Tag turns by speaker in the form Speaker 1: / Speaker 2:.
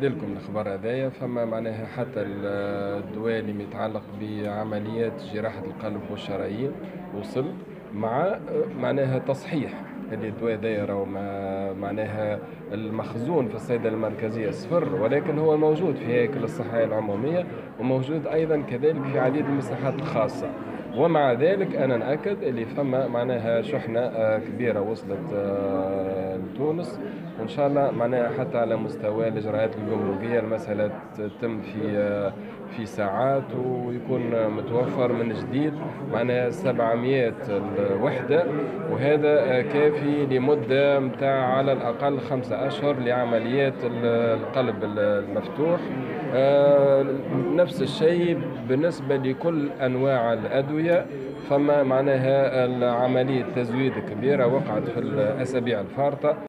Speaker 1: لكم الخبر هذايا. فما معناها حتى الدواء اللي متعلق بعمليات جراحة القلب والشرايين وصل مع معناها تصحيح اللي الدواء هذايا راهو معناها المخزون في الصيدلة المركزية صفر، ولكن هو موجود في هيكل الصحة العمومية وموجود أيضا كذلك في عديد من المصحات الخاصة. ومع ذلك أنا نأكد اللي فما معناها شحنة كبيرة وصلت لتونس، وإن شاء الله معناها حتى على مستوى الإجراءات الجمركية المسألة تتم في ساعات، ويكون متوفر من جديد معناها 700 الوحدة، وهذا كافي لمدة متاع على الأقل 5 أشهر لعمليات القلب المفتوح. نفس الشيء بالنسبة لكل أنواع الأدوية. فما معناها عملية تزويد كبيرة وقعت في الأسابيع الفارطة.